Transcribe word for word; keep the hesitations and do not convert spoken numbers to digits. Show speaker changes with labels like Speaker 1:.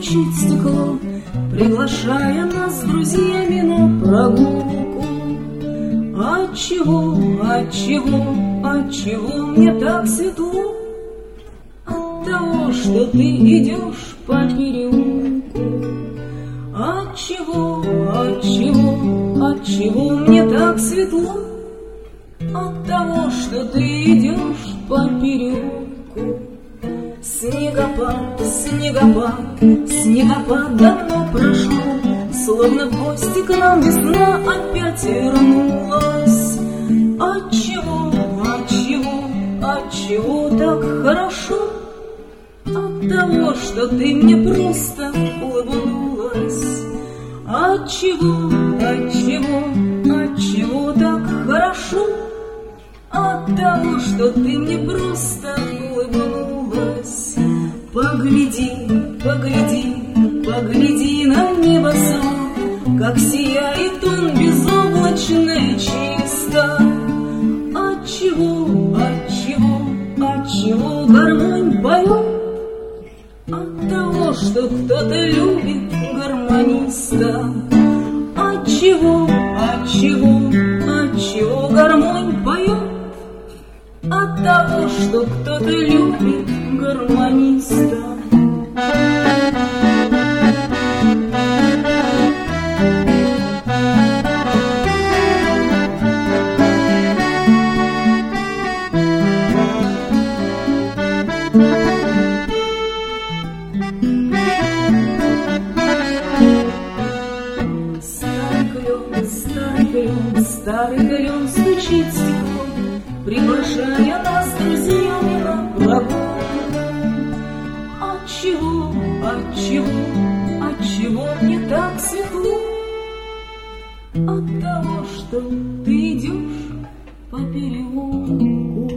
Speaker 1: стучит стекло, приглашая нас с друзьями на прогулку. Отчего, отчего, отчего мне так светло? От того, что ты идешь по переулку. Отчего, отчего, отчего мне так светло? От того, что ты идешь по переулку. Снегопад, снегопад, снегопад давно прошел, словно в гости к нам весна опять вернулась. Отчего, отчего, отчего так хорошо? От того, что ты мне просто улыбнулась. Отчего, отчего, отчего так хорошо? От того, что ты мне просто улыбнулась. Погляди, погляди, погляди на небосвод, как сияет он безоблачно и чисто. Отчего, отчего, отчего гармонь поет? От того, что кто-то любит гармониста. Отчего, отчего, отчего гармонь поет? От того, что кто-то любит гармониста. Старый клен, старый клен, старый клен стучит стеклом, приглашая нас с друзьями на прогулку. Отчего, отчего, отчего мне так светло? От того, что ты идешь по переулку.